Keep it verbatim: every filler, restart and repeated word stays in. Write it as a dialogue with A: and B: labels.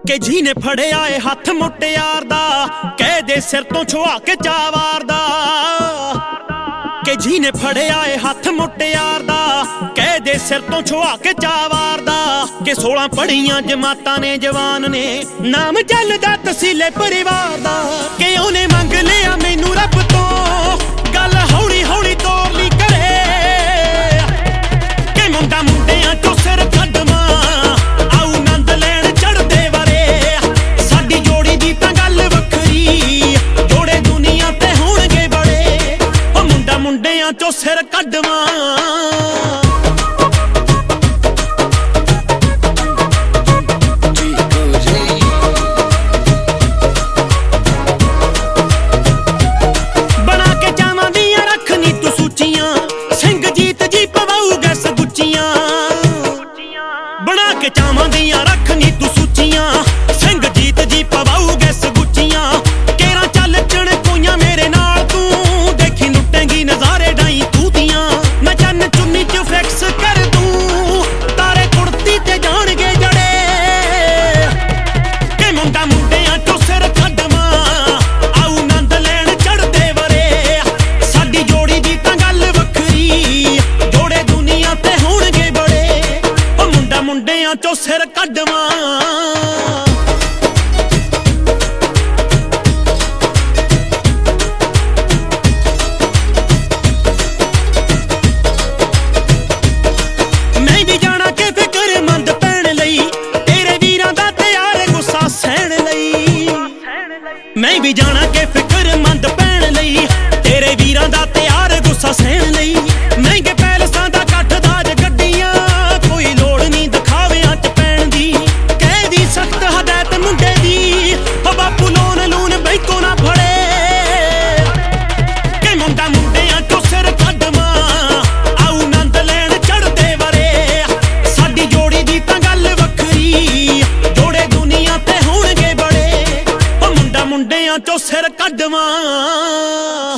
A: ਕਿ ਜਿਹਨੇ ਫੜਿਆ ਏ ਹੱਥ ਮੁਟਿਆਰ ਦਾ ਕਹਿ ਦੇ ਸਿਰ ਤੋਂ ਛੁਆ ਕੇ ਚਾਵਾਰ ਦਾ। ਕਿ ਜਿਹਨੇ ਫੜਿਆ ਏ ਹੱਥ ਮੁਟਿਆਰ ਦਾ ਕਹਿ ਦੇ ਸਿਰ ਤੋਂ ਛੁਆ ਕੇ ਚਾਵਾਰ ਦਾ। ਕਿ ਸੋਲਾਂ ਪੜੀਆਂ ਜਮਾਤਾਂ ਨੇ ਜਵਾਨ ਨੇ ਨਾਮ ਚੱਲਦਾ ਤਸੀਲੇ ਪਰਿਵਾਰ ਦਾ। ਕਿ ਉਹਨੇ ਮੰਗ ਲਿਆ ਮੈਨੂੰ ਰੱਬ ਤੋਂ ਗੱਲ ਹੌਲੀ ਹੌਲੀ ਤੋਰ ਲਈ ਕਰੇ। ਕਿ ਮੁੰਡਾ ਮੁੰਡਿਆਂ ਚੋਂ ਸਿਰ ਕੱਢਵਾਂ ਆਊ ਨੰਦ ਲੈਣ ਚੜਦੇ ਵਰੇ। ਸਾਡੀ ਜੋੜੀ ਦੀ ਤਾਂ ਗੱਲ ਵੱਖਰੀ ਜੋੜੇ ਦੁਨੀਆ ਤੇ ਹੋਣਗੇ ਬੜੇ। ਉਹ ਮੁੰਡਾ ਮੁੰਡਿਆਂ ਚੋਂ ਸਿਰ ਕੱਢਵਾਂ ਕੇ ਚਾਵਾਂ ਦੀਆਂ ਰੱਖ ਨੀ ਤੂੰ ਸੁੱਚੀਆਂ। ਸਿੰਘ ਜੀਤ ਜੀ ਪਵਾਊ ਗੈਸ ਗੁੱਚੀਆਂ। ਕੇਰਾਂ ਚੱਲ ਚਣ ਕੋਈਆਂ ਮੇਰੇ ਨਾਲ ਤੂੰ ਦੇਖੀ ਲੁੱਟੇਂਗੀ ਨਜ਼ਾਰੇ ਡਾਈ ਤੂੰ ਦੀਆਂ। ਮੈਂ ਚੰਨ ਚੁੰਨੀ ਚ ਫਿਕਸ ਕਰ ਦੂੰ ਤਾਰੇ ਕੁੜਤੀ ਤੇ ਜਾਣਗੇ ਜੜੇ। ਕਿ ਮੁੰਡਾ ਮੁੰਡਿਆਂ ਚੋਂ ਸਿਰ ਕੱਢਵਾਂ ਆਊ ਨੰਦ ਲੈਣ ਚੜਦੇ ਵਰੇ। ਸਾਡੀ ਜੋੜੀ ਦੀ ਤਾਂ ਗੱਲ ਵੱਖਰੀ ਜੋੜੇ ਦੁਨੀਆ ਤੇ ਹੋਣਗੇ ਬੜੇ। ਉਹ ਮੁੰਡਾ ਮੁੰਡਿਆਂ ਚੋਂ ਸਿਰ ਕੱਢਵਾਂ ਮੈਂ ਵੀ ਜਾਣਾ ਕਿ ਫਿਕਰਮੰਦ ਪੈਣ ਲਈ ਤੇਰੇ ਵੀਰਾਂ ਦਾ ਤਿਆਰ ਗੁੱਸਾ ਸਹਿਣ ਲਈ। ਮੈਂ ਵੀ ਜਾਣਾ ਕਿ ਫਿਕਰਮੰਦ ਪੈਣ ਲਈ ਤੇਰੇ ਵੀਰਾਂ ਦਾ ਤਿਆਰ ਗੁੱਸਾ ਸਹਿਣ ਲਈ। ਮਹਿੰਗੇ ਪੈਲਸਾਂ ਦਾ ਕੱਠ ਦਾਜ ਗੱਡੀਆਂ ਕੋਈ ਲੋੜ ਨਹੀਂ ਦਿਖਾਵਿਆਂ ਚ ਪੈਣ ਦੀ। ਕਹਿ ਦੀ ਸਖਤ ਹਦਾਇਤ ਮੁੰਡੇ ਦੀ ਉਹ ਬਾਪੂ ਲੋਨ ਲੂਨ ਬੈਂਕੋਂ ਨਾ ਫੜੇ। ਕਿ ਮੁੰਡਾ ਮੁੰਡਿਆਂ ਚੋਂ ਸਿਰ ਕੱਢਵਾਂ ਆਊ ਨੰਦ ਲੈਣ ਚੜਦੇ ਵਰੇ। ਸਾਡੀ ਜੋੜੀ ਦੀ ਤਾਂ ਗੱਲ ਵੱਖਰੀ ਜੋੜੇ ਦੁਨੀਆ ਤੇ ਹੋਣਗੇ ਬੜੇ। ਉਹ ਮੁੰਡਾ ਮੁੰਡਿਆਂ ਚੋਂ ਸਿਰ ਕੱਢਵਾਂ।